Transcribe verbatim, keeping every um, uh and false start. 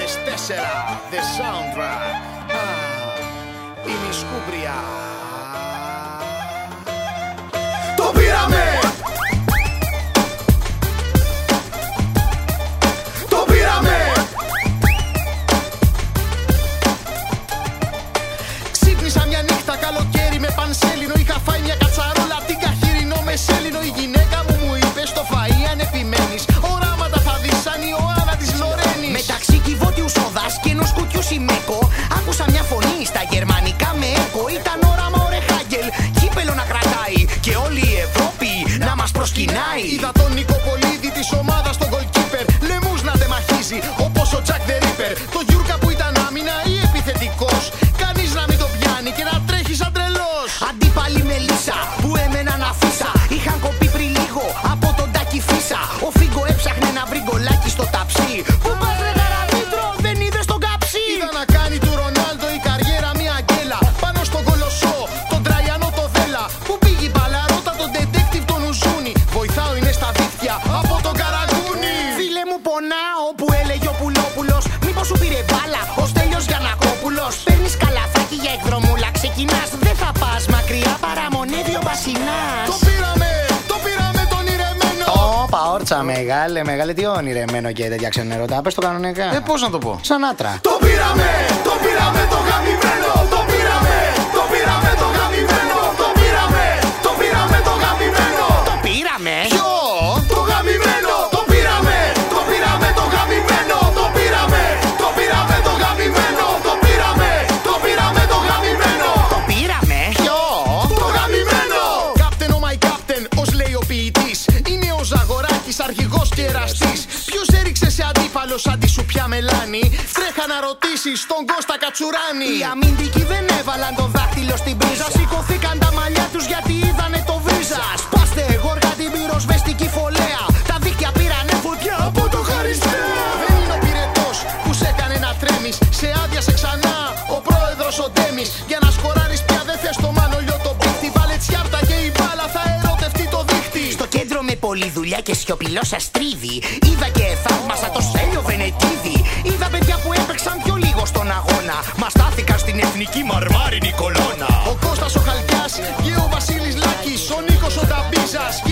χίλια τέσσερα, The Soundtrack. Α, είναι η Σκούμπρια. Το πήραμε! Το πήραμε! Ξύπνησα μια νύχτα καλοκαίρι με πανσέλινο. Είχα φάει μια κατσαρόλα την καχύρινο με σέλινο. Η γυναίκα μου μου είπε στο φαΐ αν επιμένεις, οράματα θα δεις σαν η Ιωάννα της Λορένης. Μεταξύ κυβότιου σόδας και ενός κουτιού σιμέκο άκουσα μια φωνή στα γερμανικά με έκο. Ήταν όραμα ο Ρεχάγκελ, κύπελο να κρατάει και όλη η Ευρώπη να μας προσκυνάει. Είδα τον Νικοπολίδη της ομάδας τον goalkeeper, λαιμούς να τεμαχίζει όπως ο Jack the Ripper. Το Γιούρκα που ήταν άμυνα ή επιθετικός, κανείς να μην το πιάνει και να τρέχει σαν τρελός. Αντίπαλοι με λύσα που έμεναν αφίσα, είχαν κοπεί πριν λίγο από τον Τάκη Φίσα. Ο Φίγκο έψαχνε να βρει γκολάκι στο ταψί. Πού πας ρε Καραμήτρο, δεν είδες τον καψί? Είδα να κάνει του Ρονάλντο η καριέρα μια γκέλα πάνω στον κολοσσό, τον Τραϊανό το Δέλα. Που πήγε η μπαλαρώτα τον detective τον Ουζούνι. Βοηθάω είναι στα δίχτυα από τον Καραγκούνι. Φίλε μου πονάω που έλεγε ο Πουλόπουλος, μήπως σου πήρε μπάλα ο Στέλιος Γιαννακόπουλος? Παίρνεις καλαθάκι για εκδρομούλα, ξεκινάς, δεν θα πας μακριά, παραμονεύει ο Μπασινάς. Το πήραμε, το πήραμε τον ηρεμένο. Ωπα, όρτσα μεγάλε, μεγάλε, τι ονειρεμένο και τέτοια ξενερώτα. Πες το κανονικά. Ε, πώς να το πω? Σαν άτρα. Το πήραμε, το πήραμε το γαμημένο. Το πήραμε, το πήραμε το γαμημένο. Το πήραμε, το πήραμε το γαμημένο. Το πήραμε. Ποιο? Το γαμημένο. Το πήραμε, το πήραμε το γαμημένο. Το πήραμε, το πήραμε το γαμημένο. Το πήραμε, το πήραμε το γαμημένο. Το πήραμε. Ποιο? Το γαμημένο. Captain oh my captain, ως λέει ο ποιητής, είναι ο Ζαγοράκης αρχηγός και εραστής. Ποιος έριξε σε αντίπαλο σαν τη σουπιά μελάνη? Τρέχα να ρωτήσεις τον Κώστα Κατσουράνη. Οι αμυντικοί δεν έβαλαν το δάχτυλο στην πρίζα, σηκωθήκαν τα μαλλιά τους γιατί είδανε το βρίζα. Σπάστε γόργα την πυροσβεστική φωλέα, τα δίχτυα πήρανε φωτιά από το Χαριστέα. Δεν είναι ο πυρετός που σε έκανε να τρέμεις, σε άδειασε ξανά ο πρόεδρος ο Ντέμις. Για να σκοράρεις πια δεν θες το μανολιό το πίχτη. Βάλε τσιάπτα και η μπάλα θα ερωτευτεί το δίχτυ. Στο κέντρο με πολλή δουλειά και σιωπηλό σας τρίβει, είδα και θαύμασα το Στέλιο Βενετίδη. Είδα παιδιά που έπαιξαν πιο λίγο στον αγώνα, μα στάθηκαν στην εθνική μαρμάρινη κολόνα. Ο Κώστας ο Χαλκιάς και ο Βασίλης Λάκης, ο Νίκος ο Ταμπίζας.